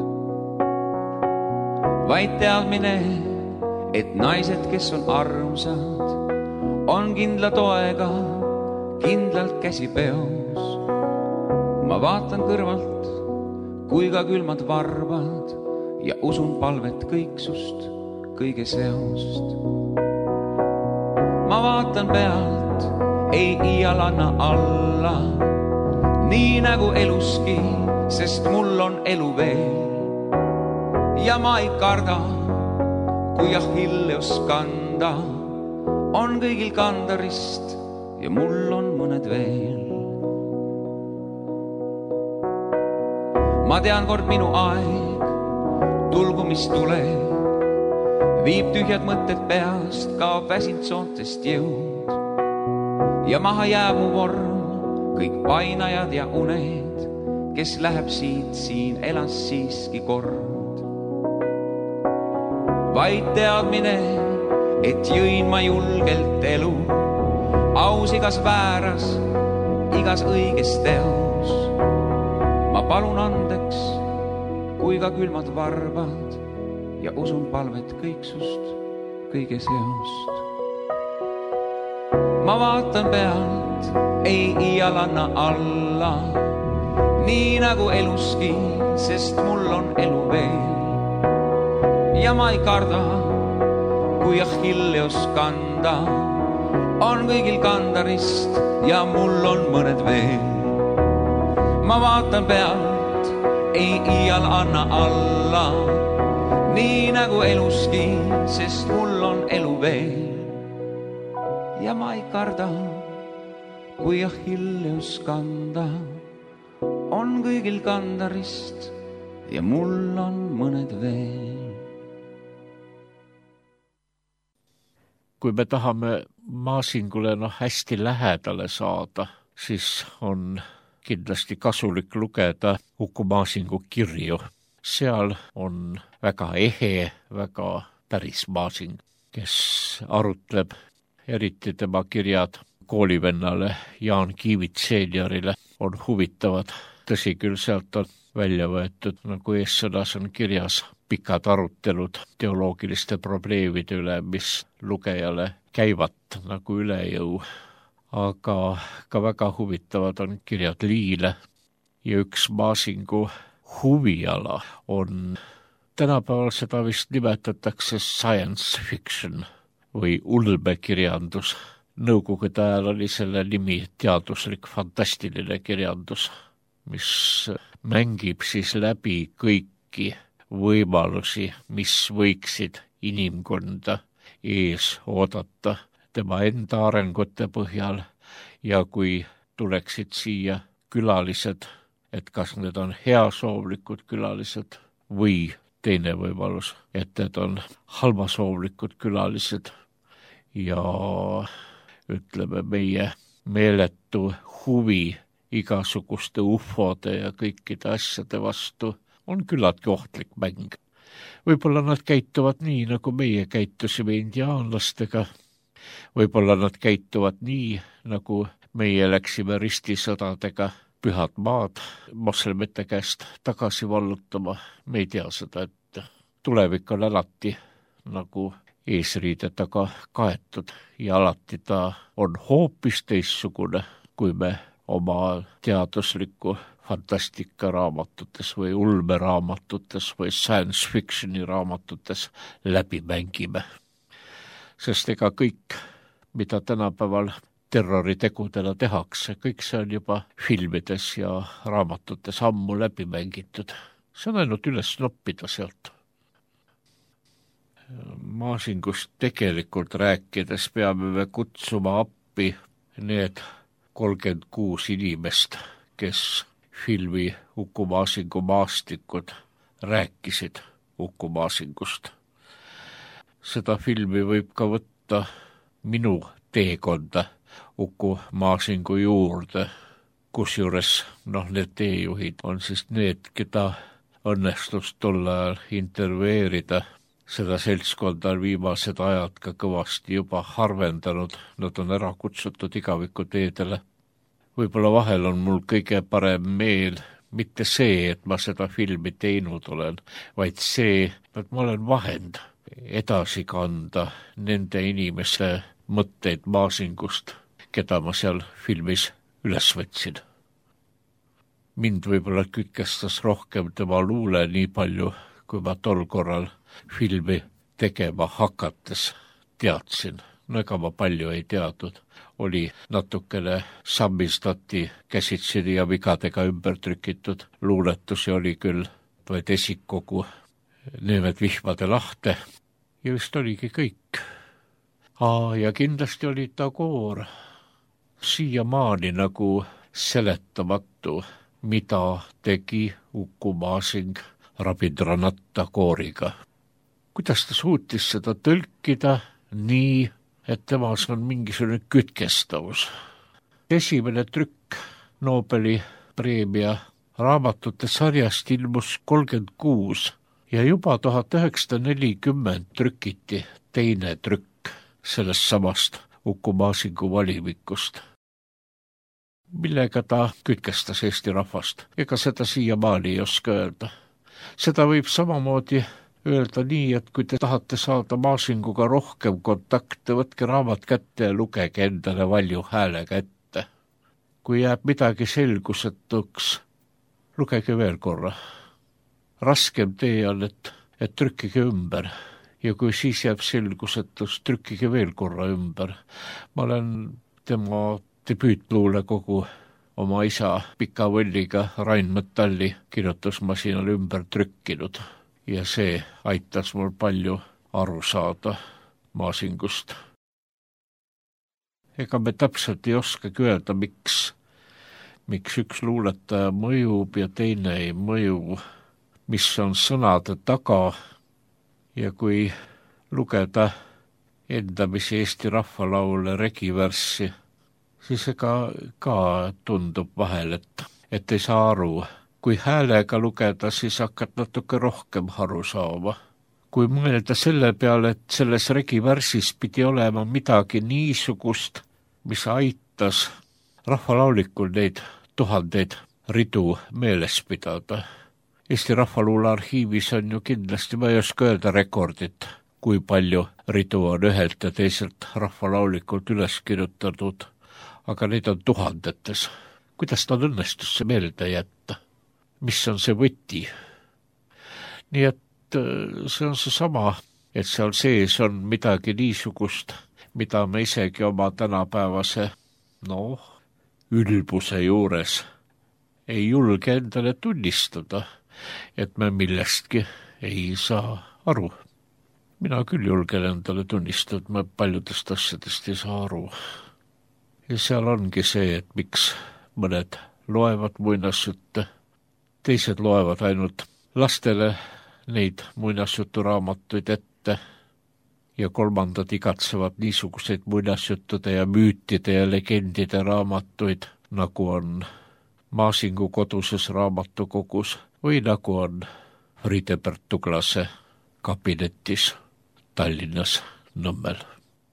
Vaid teadmine, et naised, kes on armsad, on kindla toega, kindlalt käsi peos. Ma vaatan kõrvalt, kui ka külmad varbad ja usun palvet kõiksust, kõige seost. Ma vaatan pealt, ei iial anna alla, nii nagu eluski, sest mul on elu veel. Ja ma ei karda, kui Achilleus kanda, on kõigil kanda rist ja mul on mõned veel. Ma tean kord minu aeg, tulgu mis tuleb, viib tühjad mõtted peast, kaob väsinud soontest jõud. Ja maha jääb mu vorm, kõik painajad ja uned, kes läheb siit, siin elas siiski kord. Vaid teadmine, et jõin ma julgelt elu, aus igas vääras, igas õiges teos. Ma palun andeks, kui ka külmad varbad ja usun palvet kõiksust, kõige seost. Ma vaatan pealt, ei iial anna alla, nii nagu eluski, sest mul on elu veel. ja ma ei karda, kui Achilleus kanda on kõigil kandarist ja mul on mõned veel. Ma vaatan pealt, ei iial anna alla, nii nagu eluski, sest mul on elu veel. Ja ma ei karda, kui Achilleus kanda on kõigil kandarist ja mul on mõned veel.
Kui me tahame maasingule no hästi lähedale saada, siis on kindlasti kasulik lugeda Uku Maasingu kirju. Seal on väga ehe, väga päris maasing, kes arutleb eriti tema kirjad koolivennale Jaan Kiivit seeniorile on huvitavad. Tõsi küll, sealt on välja võetud, nagu eessõnas on kirjas, pikad arutelud teoloogiliste probleemide üle, mis lugejale käivad nagu üle jõu. Aga ka väga huvitavad on kirjad Liile ja üks maasingu huviala on, tänapäeval seda vist nimetatakse science fiction või ulmekirjandus. Nõukogude ajal oli selle nimi teaduslik fantastiline kirjandus, mis mängib siis läbi kõiki võimalusi, mis võiksid inimkonda ees oodata tema enda arengute põhjal ja kui tuleksid siia külalised, et kas need on heasoovlikud külalised või teine võimalus, et need on halvasoovlikud külalised ja ütleme meie meeletu huvi igasuguste ufode ja kõikide asjade vastu on küllaltki ohtlik mäng. Võib-olla nad käituvad nii, nagu meie käitusime indiaanlastega. Võib-olla nad käituvad nii, nagu meie läksime ristisõdadega pühad maad moslemite käest tagasi vallutama. Me ei tea seda, et tulevik on alati nagu eesriide taga kaetud ja alati ta on hoopis teissugune, kui me oma teadusliku fantastika raamatutes või ulmeraamatutes või science fictioni raamatutes läbi mängime. Sest ega kõik, mida tänapäeval terroritegudena tehakse, kõik see on juba filmides ja raamatutes ammu läbi mängitud. See on ainult üles noppida sealt. Maasingust tegelikult rääkides peame me kutsuma appi need kolmkümmend kuus inimest, kes filmi Uku Maasingu maastikud rääkisid Uku Maasingust. Seda filmi võib ka võtta minu teekonda Uku Maasingu juurde, kusjuures noh, need teejuhid on siis need, keda õnnestus tol ajal intervjueerida. Seda seltskonda on viimased ajad ka kõvasti juba harvendanud, nad on ära kutsutud igaviku teedele. Võib-olla vahel on mul kõige parem meel mitte see, et ma seda filmi teinud olen, vaid see, et ma olen vahend edasi kanda nende inimeste mõtteid Maasingust, keda ma seal filmis üles võtsin. Mind võib-olla kütkestas rohkem tema luule nii palju, kui ma tol korral filmi tegema hakates teadsin. No ega ma palju ei teadnud. Oli natukene sammistati käsitseni ja vigadega ümber trükitud. Luuletusi oli küll vaid esikogu Neemed vihmade lahte. Ja vist oligi kõik. Aa, ja kindlasti oli ta koor siiamaani nagu seletamatu, mida tegi Uku Maasing Rabindranath kooriga. Kuidas ta suutis seda tõlkida nii, et temas on mingisugune kütkestavus. Esimene trükk Nobeli preemia raamatute sarjast ilmus kolmkümmend kuus ja juba tuhat üheksasada nelikümmend trükiti teine trükk sellest samast Uku Maasingu valimikust. Millega ta kütkestas Eesti rahvast, ega seda siiamaani ei oska öelda. Seda võib samamoodi öelda nii, et kui te tahate saada Maasinguga rohkem kontakte, võtke raamat kätte ja lugege endale valju häälega ette. Kui jääb midagi selgusetuks, lugege veel korra. Raskem tee on, et, et trükkige ümber. Ja kui siis jääb selgusetus, trükkige veel korra ümber. Ma olen tema debüütluule kogu oma isa pika võlliga Rheinmetalli kirjutusmasinal ümber trükkinud ja see aitas mul palju aru saada Maasingust. Ega me täpselt ei oskagi öelda, miks, miks üks luuletaja mõjub ja teine ei mõju, mis on sõnade taga ja kui lugeda endamisi Eesti rahvalaule regivärssi, siis ega ka tundub vahel, et, et ei saa aru. Kui häälega lugeda, siis hakkad natuke rohkem aru saama. Kui mõelda selle peale, et selles regivärsis pidi olema midagi niisugust, mis aitas rahvalaulikul neid tuhandeid ridu meeles pidada. Eesti Rahvaluule arhiivis on ju kindlasti, ma ei oska öelda rekordit, kui palju ridu on ühelt ja teiselt rahvalaulikult üles kirjutatud, aga neid on tuhandetes. Kuidas ta on õnnestus see meelde jätta? Mis on see võti? Nii et see on see sama, et seal sees on midagi niisugust, mida me isegi oma tänapäevase, no, ülbuse juures ei julge endale tunnistada, et me millestki ei saa aru. Mina küll julgen endale tunnistada, et me paljudest asjadest ei saa aru. Ja seal ongi see, et miks mõned loevad muinasjutte, teised loevad ainult lastele neid muinasjuturaamatuid ette ja kolmandad igatsevad niisuguseid muinasjuttude ja müütide ja legendide raamatuid, nagu on Maasingu koduses raamatukogus või nagu on Friedebert Tuglase kabinetis Tallinnas Nõmmel.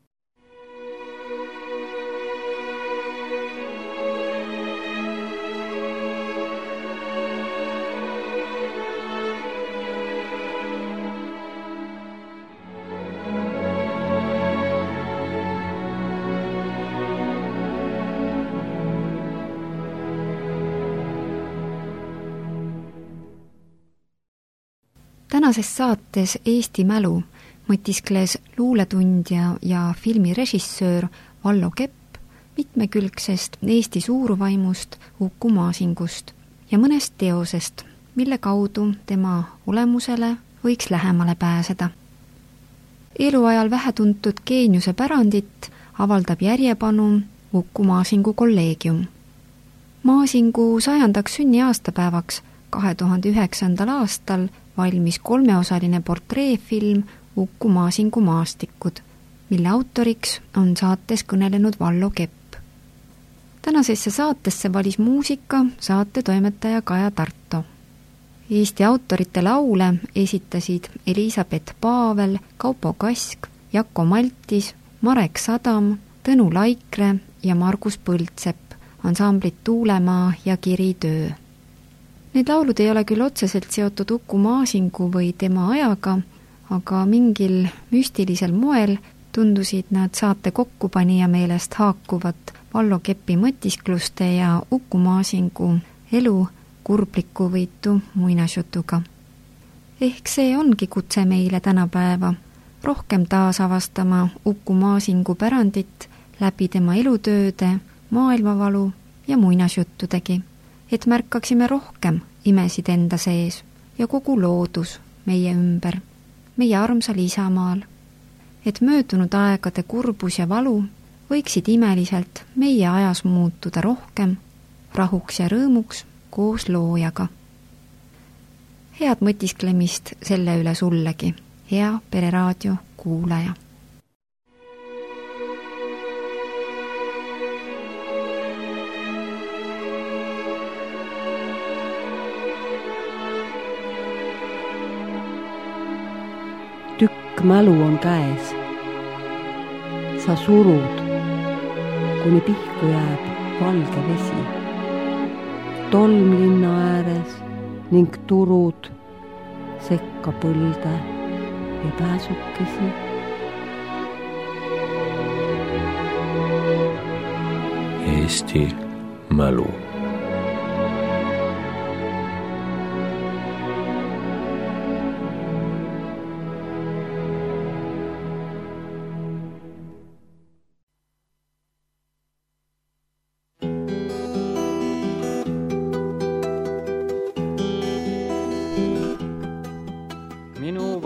Tänases saates Eesti mälu mõtiskles luuletundja ja filmirežissöör Vallo Kepp mitmekülgsest Eesti suurvaimust Uku Maasingust ja mõnest teosest, mille kaudu tema olemusele võiks lähemale pääseda. Eluajal vähetuntud geeniuse pärandit avaldab järjepanu Uku Maasingu kolleegium. Maasingu sajandaks sünni aastapäevaks kahe tuhande üheksandal aastal valmis kolmeosaline portreefilm Uku Maasingu maastikud, mille autoriks on saates kõnelenud Vallo Kepp. Tänasesse saatesse valis muusika saate toimetaja Kaja Tarto. Eesti autorite laule esitasid Elisabeth Paavel, Kaupo Kask, Jako Maltis, Marek Sadam, Tõnu Laikre ja Margus Põldsepp, ansamblit Tuulemaa ja Kiritöö. Need laulud ei ole küll otseselt seotud Uku Maasingu või tema ajaga, aga mingil müstilisel moel tundusid nad saate kokkupanija meelest haakuvat Vallo Keppi mõtiskluste ja Uku Maasingu elu kurbliku võitu muinasjutuga. Ehk see ongi kutse meile tänapäeva, rohkem taasavastama Uku Maasingu pärandit läbi tema elutööde, maailmavalu ja muinasjuttudegi, et märkaksime rohkem imesid enda sees ja kogu loodus meie ümber, meie armsal isamaal, et möödunud aegade kurbus ja valu võiksid imeliselt meie ajas muutuda rohkem rahuks ja rõõmuks koos loojaga. Head mõtisklemist selle üle sullegi, hea Pereraadio kuulaja.
Tükk mälu on käes. Sa surud, kuni pihku jääb valge vesi. Tolm linna ääres ning turud sekka põlde ja pääsukesi.
Eesti mälu.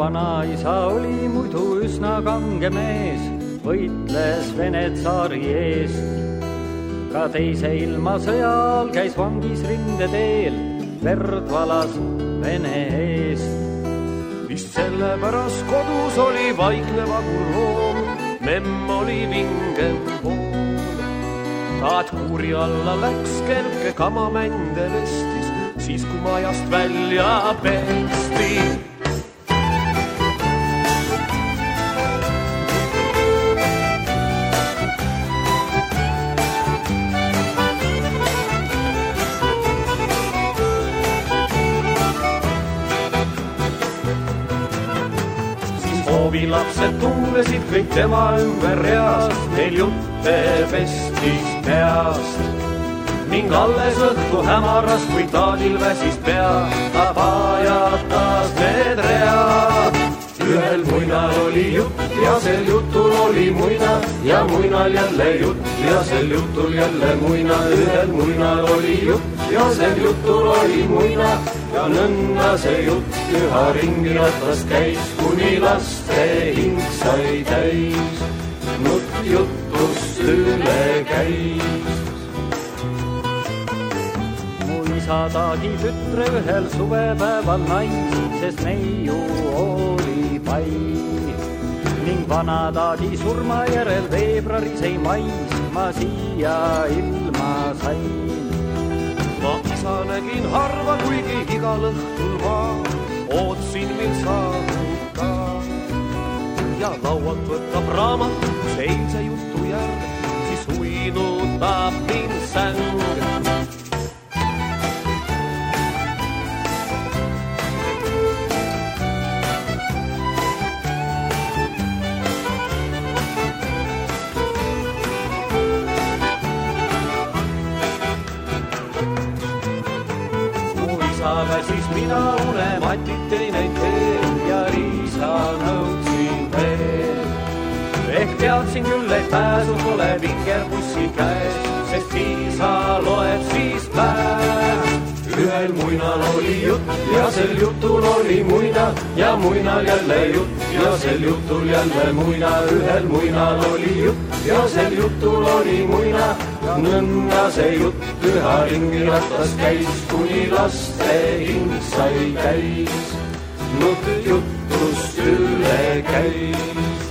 vanaisa oli muidu üsna kange mees, võitles Vene tsaari eest. Ka teise ilmasõjal käis vangis rindeteel, verd valas Vene eest.
Vist sellepärast kodus oli vaikne vagur loom, memm oli vingem pool. Taat kuuri alla läks, kerke kamamände vestis, siis kui majast välja pesti. Lapsed tunnesid kõik tema ümber reast, neil jutte pestis peast. Ning alles õhtu hämaras, kui taadil väsis pea, ta pajatas need read. Ühel muinal oli jutt ja sel jutul oli muina ja muinal jälle jutt ja sel jutul jälle muina. Ühel muinal oli jutt ja sel jutul oli muina ja nõnda see jutt üha ringi rattas käis, kuni laste hing sai täis. Nutt jutust üle käis. Mu isa taagi tütre ühel suvepäeval nais, sest neiu oli pai. Ning vana taagi surma järel veebruaris ei mais ma siia ilma sain. Ma isa nägin harva, kuigi igal õhtul ma ootsin, mil saabub ka. Ja laualt võtab raamat, eilse jutu järg, siis uinutab mind säng. Siis mina unematit teineid teen ja riisa nõudsin veel. Ehk teadsin küll, et pääsu pole vingerbussi käes, sest viisa loeb siis päev. Ühel muinal oli jutt ja sel jutul oli muina ja muinal jälle jutt ja sel jutul jälle muina. Ühel muinal oli jutt ja sel jutul oli muina ja nõnda see jutt üha ringi rattas käis, kuni laste hing sai täis. Nutt jutust üle käis.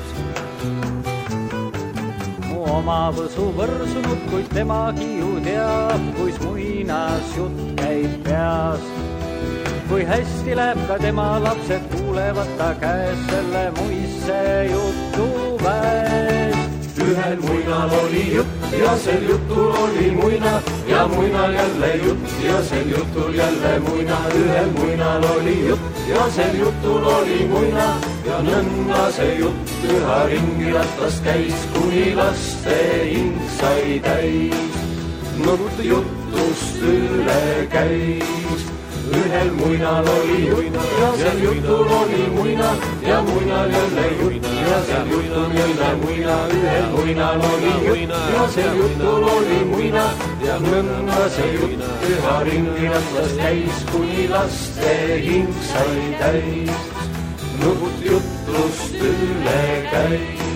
Mu oma võsu võrsunud, kuid temagi ju teab, kuis muinas jutt käib peas. Kui hästi läheb ka tema lapsed, kuulevad ta käes selle muisse jutu väes. Ühel muinal oli jutt ja sel jutul oli muina ja muinal jälle jutt ja sel jutul jälle muina. Ühel muinal oli jutt ja sel jutul oli muina ja nõnda see jutt üha ringi rattas käis, kuni laste hing sai täis. Nutt jutust üle käis. Ühel muinal oli jutt ja sel jutul oli muina ja muinal jälle jutt ja sel jutul jälle muina. Ühel muinal oli jutt ja sel jutul oli muina ja nõnda see jutt üha ringi rattas käis, kuni laste hing sai täis. Nutt jutust üle käis.